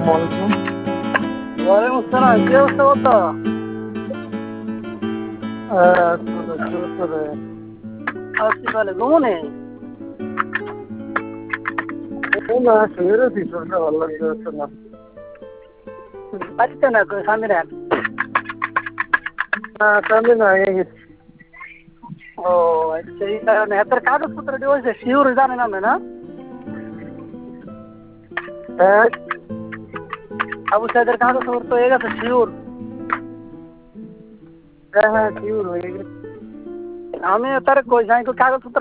ওয়ালাইকুম। ওয়ালাইকুম আসসালাম, কি অবস্থা বলতো? চলে কি বলে ঘুমনে? না শুয়ে রয়েছি, শরীরটা ভালো লাগছে না। বাড়িতে না স্বামী নেন? সামনে না হয়ে গেছি। ও আচ্ছা, এই কারণে এত কাগজপত্র হয়েছে শিওর জানেন না না? হ্যাঁ আবু সাইদের কাগজপত্র হয়ে গেছে শিওর? হ্যাঁ হ্যাঁ শিওর হয়ে গেছে। আমি তার কই যাই কাগজপত্র